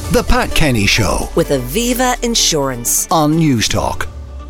The Pat Kenny Show with Aviva Insurance on Newstalk.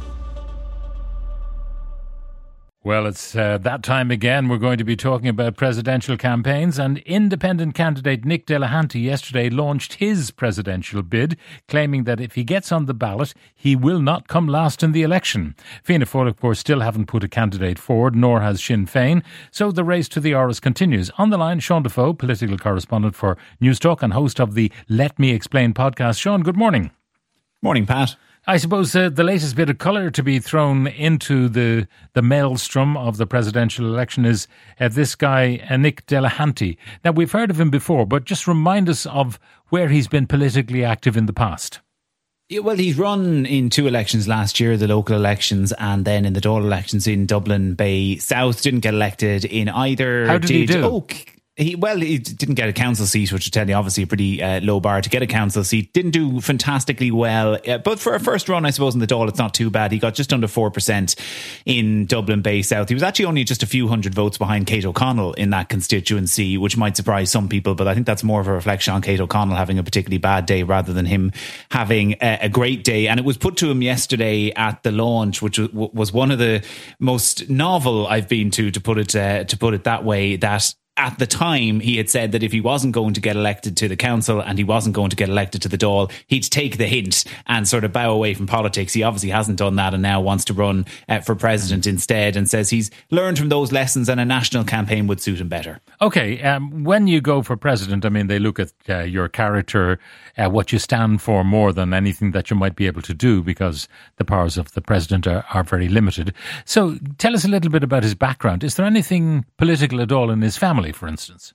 Well, it's that time again. We're going to be talking about presidential campaigns, and independent candidate Nick Delahanty yesterday launched his presidential bid, claiming that if he gets on the ballot, he will not come last in the election. Fianna Fáil, of course, still haven't put a candidate forward, nor has Sinn Féin, so the race to the Áras continues. On the line, Sean Defoe, political correspondent for Newstalk and host of the Let Me Explain podcast. Sean, good morning. Morning, Pat. I suppose the latest bit of colour to be thrown into the maelstrom of the presidential election is this guy, Nick Delahanty. Now, we've heard of him before, but just remind us of where he's been politically active in the past. Yeah, well, he's run in 2 elections last year, the local elections, and then in the Dáil elections in Dublin Bay South. Didn't get elected in either. How did he do? He didn't get a council seat, which would tell you obviously a pretty low bar to get a council seat. Didn't do fantastically well, but for a first run, I suppose, in the Dáil, it's not too bad. He got just under 4% in Dublin Bay South. He was actually only just a few hundred votes behind Kate O'Connell in that constituency, which might surprise some people, but I think that's more of a reflection on Kate O'Connell having a particularly bad day rather than him having a great day. And it was put to him yesterday at the launch, which was one of the most novel I've been to put it that way, that at the time, he had said that if he wasn't going to get elected to the council and he wasn't going to get elected to the Dáil, he'd take the hint and sort of bow away from politics. He obviously hasn't done that and now wants to run for president instead, and says he's learned from those lessons and a national campaign would suit him better. OK, when you go for president, I mean, they look at your character, what you stand for more than anything that you might be able to do, because the powers of the president are very limited. So tell us a little bit about his background. Is there anything political at all in his family, for instance?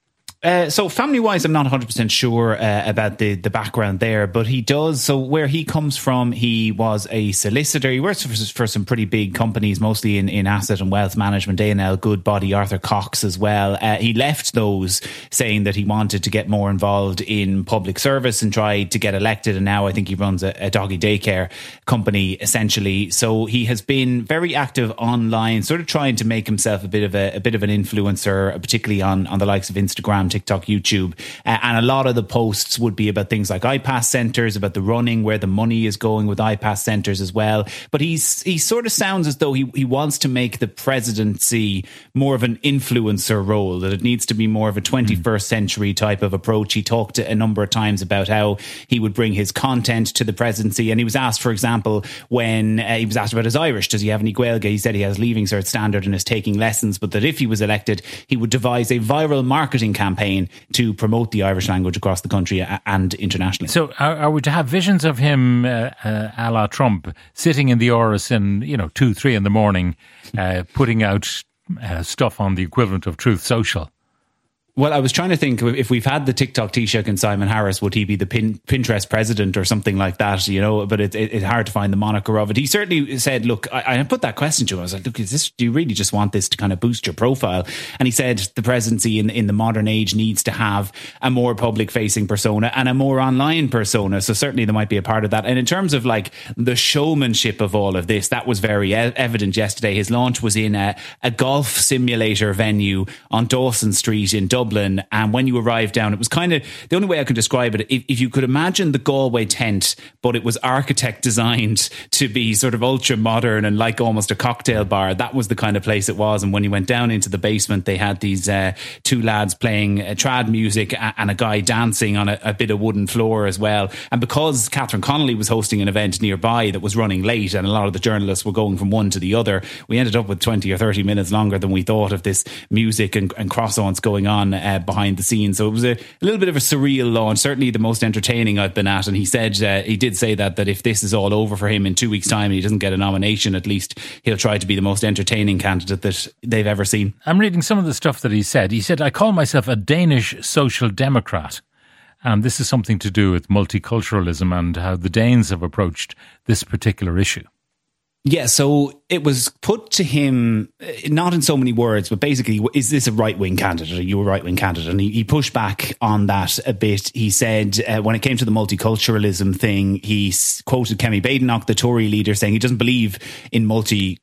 So family-wise, I'm not 100% sure about the background there, but he does. So where he comes from, he was a solicitor. He works for some pretty big companies, mostly in asset and wealth management, A&L, Goodbody, Arthur Cox as well. He left those saying that he wanted to get more involved in public service and tried to get elected. And now I think he runs a doggy daycare company, essentially. So he has been very active online, sort of trying to make himself a bit of an influencer, particularly on the likes of Instagram, TikTok, YouTube, and a lot of the posts would be about things like iPass centres, about the running, where the money is going with iPass centres as well. But he sort of sounds as though he wants to make the presidency more of an influencer role, that it needs to be more of a 21st century type of approach. He talked a number of times about how he would bring his content to the presidency, and he was asked, for example, when he was asked about his Irish, does he have any Gaeilge? He said he has Leaving Cert Standard and is taking lessons, but that if he was elected, he would devise a viral marketing campaign to promote the Irish language across the country and internationally. So are we to have visions of him a la Trump sitting in the Áras in 2-3 in the morning putting out stuff on the equivalent of Truth Social? Well, I was trying to think, if we've had the TikTok Taoiseach and Simon Harris, would he be the Pinterest president or something like that? But it's hard to find the moniker of it. He certainly said, look, I put that question to him. I was like, look, do you really just want this to kind of boost your profile? And he said the presidency in the modern age needs to have a more public facing persona and a more online persona. So certainly there might be a part of that. And in terms of like the showmanship of all of this, that was very evident yesterday. His launch was in a golf simulator venue on Dawson Street in Dublin. And when you arrived down, it was kind of the only way I can describe it. If you could imagine the Galway tent, but it was architect designed to be sort of ultra modern and like almost a cocktail bar, that was the kind of place it was. And when you went down into the basement, they had these 2 lads playing trad music and a guy dancing on a bit of wooden floor as well. And because Catherine Connolly was hosting an event nearby that was running late and a lot of the journalists were going from one to the other, we ended up with 20 or 30 minutes longer than we thought of this music and croissants going on behind the scenes. So it was a little bit of a surreal launch, certainly the most entertaining I've been at. And he said, he did say that if this is all over for him in 2 weeks' time and he doesn't get a nomination, at least he'll try to be the most entertaining candidate that they've ever seen. I'm reading some of the stuff that he said. He said, I call myself a Danish social democrat. And this is something to do with multiculturalism and how the Danes have approached this particular issue. Yeah, so it was put to him, not in so many words, but basically, is this a right-wing candidate? Are you a right-wing candidate? And he pushed back on that a bit. He said when it came to the multiculturalism thing, he quoted Kemi Badenoch, the Tory leader, saying he doesn't believe in multiculturalism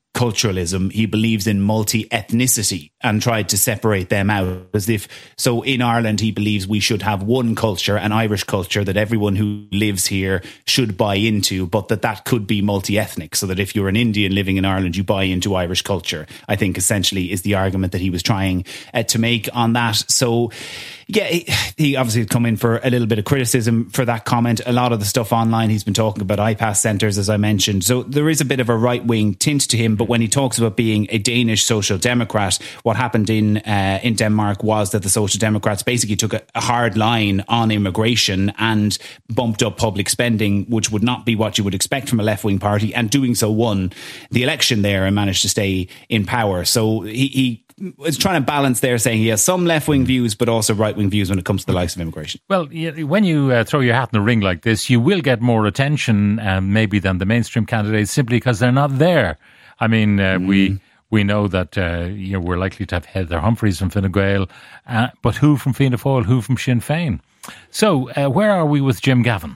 multiculturalism. He believes in multi-ethnicity and tried to separate them out as if, so in Ireland, he believes we should have one culture, an Irish culture that everyone who lives here should buy into, but that could be multi-ethnic, so that if you're an Indian living in Ireland, you buy into Irish culture, I think essentially is the argument that he was trying to make on that. So yeah, he obviously had come in for a little bit of criticism for that comment. A lot of the stuff online, he's been talking about IPAS centres, as I mentioned. So there is a bit of a right-wing tint to him. But when he talks about being a Danish Social Democrat, what happened in Denmark was that the Social Democrats basically took a hard line on immigration and bumped up public spending, which would not be what you would expect from a left-wing party. And doing so won the election there and managed to stay in power. So he is trying to balance there, saying he has some left-wing views, but also right-wing views when it comes to the likes of immigration. Well, when you throw your hat in the ring like this, you will get more attention maybe than the mainstream candidates simply because they're not there. I mean, we know that we're likely to have Heather Humphreys from Fine Gael, but who from Fianna Fáil, who from Sinn Féin? So where are we with Jim Gavin?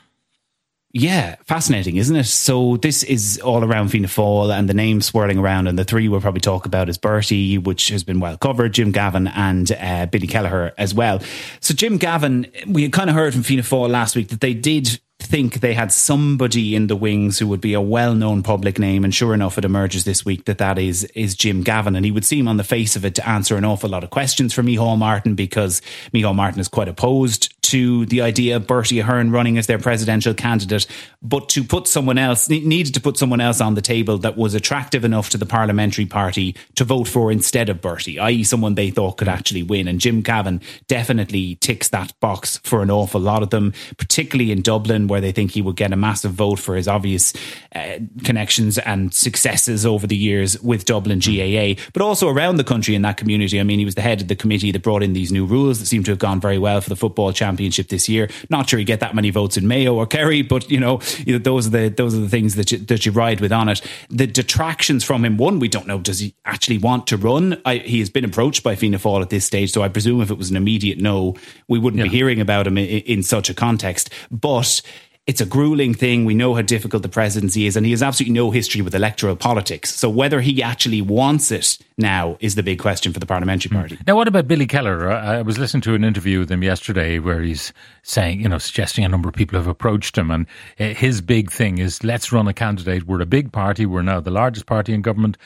Yeah, fascinating, isn't it? So this is all around Fianna Fáil and the names swirling around, and the three we'll probably talk about is Bertie, which has been well covered, Jim Gavin and Billy Kelleher as well. So Jim Gavin, we had kind of heard from Fianna Fáil last week that they did think they had somebody in the wings who would be a well-known public name, and sure enough it emerges this week that is Jim Gavin, and he would seem on the face of it to answer an awful lot of questions for Micheál Martin, because Micheál Martin is quite opposed to the idea of Bertie Ahern running as their presidential candidate, but to put someone else, needed to put someone else on the table that was attractive enough to the parliamentary party to vote for instead of Bertie, i.e. someone they thought could actually win. And Jim Gavin definitely ticks that box for an awful lot of them, particularly in Dublin, where they think he would get a massive vote for his obvious connections and successes over the years with Dublin GAA, but also around the country in that community. I mean, he was the head of the committee that brought in these new rules that seem to have gone very well for the football championship this year. Not sure you get that many votes in Mayo or Kerry, but those are the things that you ride with on it. The detractions from him, one, we don't know, does he actually want to run? He has been approached by Fianna Fáil at this stage, so I presume if it was an immediate no, we wouldn't be hearing about him in such a context. But it's a grueling thing. We know how difficult the presidency is, and he has absolutely no history with electoral politics. So whether he actually wants it now is the big question for the parliamentary party. Now, what about Billy Kelleher? I was listening to an interview with him yesterday where he's saying, suggesting a number of people have approached him, and his big thing is, let's run a candidate. We're a big party. We're now the largest party in government.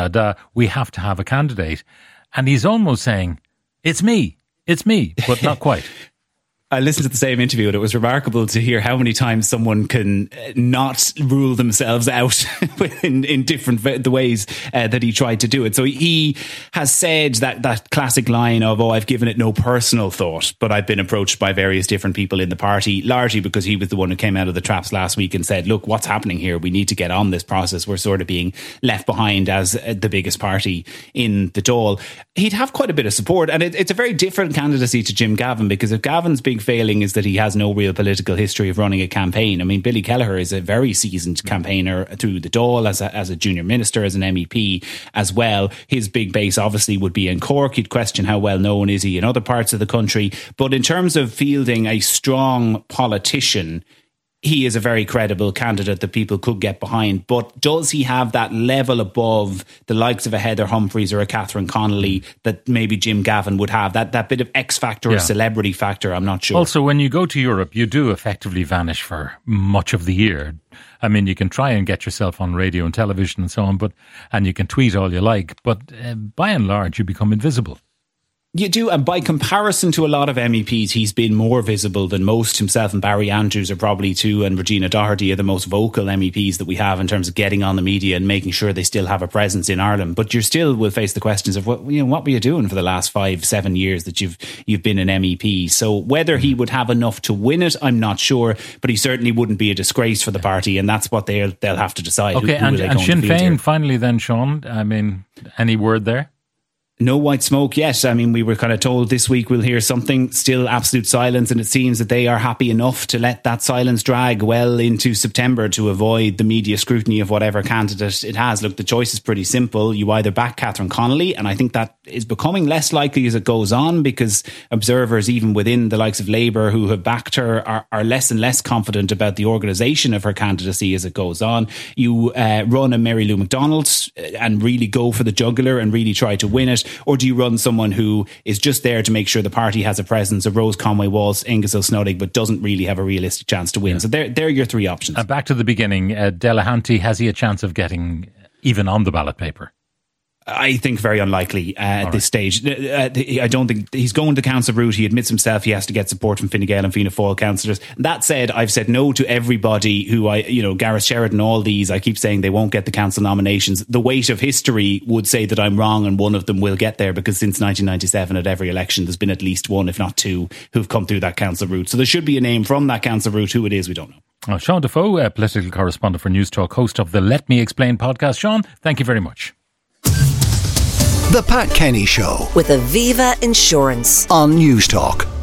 We have to have a candidate. And he's almost saying, it's me, but not quite. I listened to the same interview, and it was remarkable to hear how many times someone can not rule themselves out in different the ways that he tried to do it. So he has said that classic line of, I've given it no personal thought, but I've been approached by various different people in the party, largely because he was the one who came out of the traps last week and said, look, what's happening here? We need to get on this process. We're sort of being left behind as the biggest party in the Dáil. He'd have quite a bit of support, and it's a very different candidacy to Jim Gavin, because if Gavin's big failing is that he has no real political history of running a campaign. I mean, Billy Kelleher is a very seasoned campaigner through the Dáil as a junior minister, as an MEP as well. His big base obviously would be in Cork. You'd question how well known is he in other parts of the country. But in terms of fielding a strong politician, he is a very credible candidate that people could get behind. But does he have that level above the likes of a Heather Humphreys or a Catherine Connolly that maybe Jim Gavin would have? That bit of X factor or celebrity factor, I'm not sure. Also, when you go to Europe, you do effectively vanish for much of the year. I mean, you can try and get yourself on radio and television and so on, and you can tweet all you like, but by and large, you become invisible. You do, and by comparison to a lot of MEPs, he's been more visible than most. Himself and Barry Andrews are probably two, and Regina Doherty are the most vocal MEPs that we have in terms of getting on the media and making sure they still have a presence in Ireland. But you still will face the questions of what were you doing for the last 5-7 years that you've been an MEP? So whether he would have enough to win it, I'm not sure, but he certainly wouldn't be a disgrace for the party, and that's what they'll have to decide. Okay, and Sinn Féin finally then, Sean, I mean, any word there? No white smoke yet. I mean, we were kind of told this week we'll hear something. Still absolute silence, and it seems that they are happy enough to let that silence drag well into September to avoid the media scrutiny of whatever candidate it has. Look, the choice is pretty simple. You either back Catherine Connolly, and I think that is becoming less likely as it goes on, because observers, even within the likes of Labour, who have backed her, are less and less confident about the organisation of her candidacy as it goes on. You run a Mary Lou McDonald and really go for the jugular and really try to win it. Or do you run someone who is just there to make sure the party has a presence, of Rose Conway Walsh, Angus O'Snoddig, but doesn't really have a realistic chance to win? Yeah. So they're your three options. Back to the beginning, Delahanty, has he a chance of getting even on the ballot paper? I think very unlikely at this stage. I don't think he's going the council route. He admits himself he has to get support from Fine Gael and Fianna Fáil councillors. That said, I've said no to everybody who Gareth Sheridan, all these, I keep saying they won't get the council nominations. The weight of history would say that I'm wrong and one of them will get there, because since 1997 at every election there's been at least one, if not two, who've come through that council route. So there should be a name from that council route. Who it is, we don't know. Sean Defoe, political correspondent for News Talk, host of the Let Me Explain podcast. Sean, thank you very much. The Pat Kenny Show with Aviva Insurance on News Talk.